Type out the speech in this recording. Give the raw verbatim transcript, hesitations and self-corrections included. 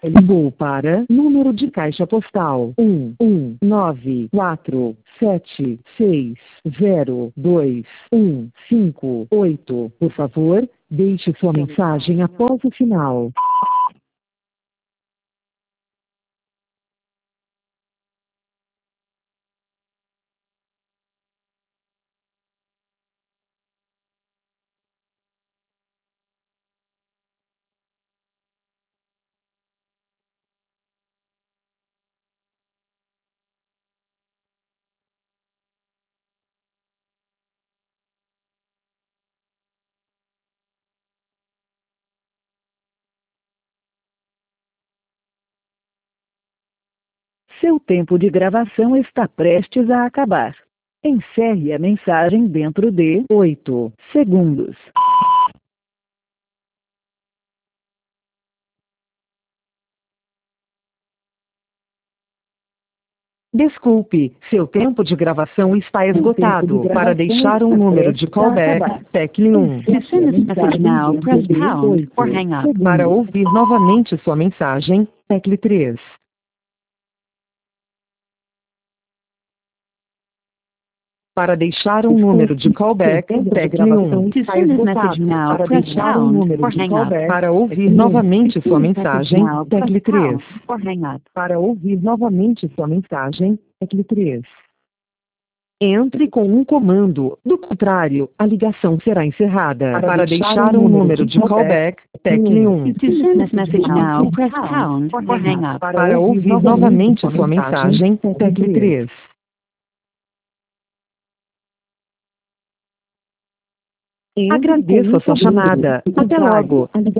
Ligou para número de caixa postal um um nove quatro sete seis zero dois um cinco oito. Por favor, deixe sua mensagem após o sinal. Seu tempo de gravação está prestes a acabar. Encerre a mensagem dentro de oito segundos. Desculpe, seu tempo de gravação está esgotado. Para deixar um número de callback, tecle um. To send this message now, press pound or hang up. Para ouvir novamente sua mensagem, tecle três. Para deixar um número de callback, tecle um. To send this message now, Para press deixar um pound número or de hang up. callback, para ouvir novamente sua mensagem, Now, press tecle três. pound or hang up. Para ouvir novamente sua mensagem, tecle três. Entre com um comando, do contrário, a ligação será encerrada. Para deixar um número de callback, tecle um. To send this message now, press pound or hang up. Para ouvir novamente sua mensagem, tecle três. Agradeço a sua chamada. Até logo.